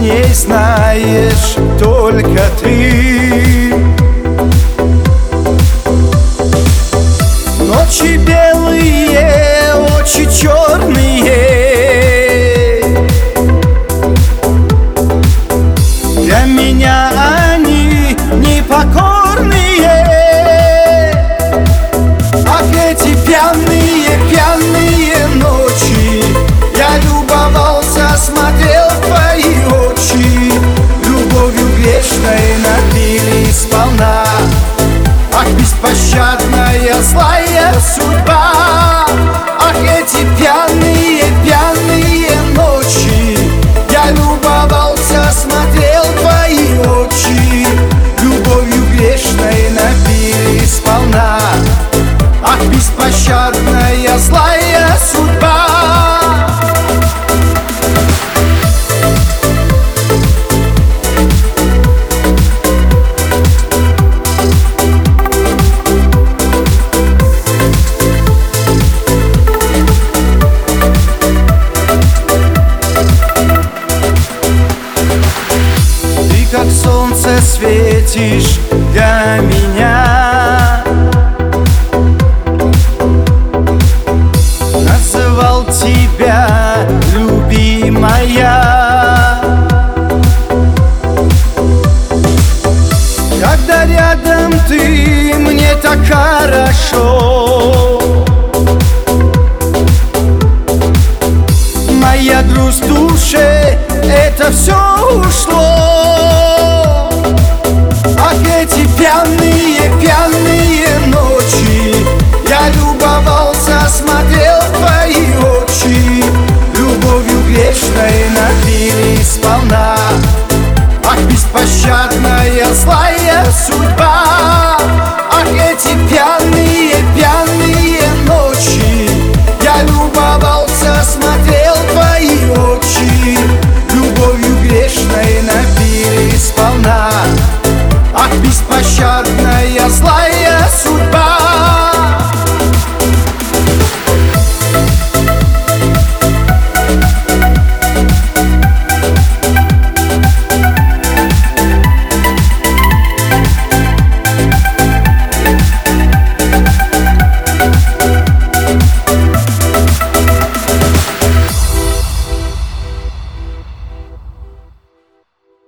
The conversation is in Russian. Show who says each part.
Speaker 1: ней знаешь только ты. Ночи белые, очи черные, для меня они непокорные. Ах, эти пьяные, пьяные ночи, я любовался, смотрел в твои очи, любовью грешной напили сполна. Ах, беспощадная злая судьба, ах, эти пьяные, пьяные ночи, я любовался, смотрел в твои очи, любовью грешной напили сполна. Ах, беспощадная злая судьба. Как солнце светишь для меня, называл тебя любимая. Когда рядом ты, мне так хорошо. Моя грусть в душе, это все ушло. Ах, эти пьяные, пьяные ночи, я любовался, смотрел в твои очи, любовью грешной напили сполна. Ах, беспощадная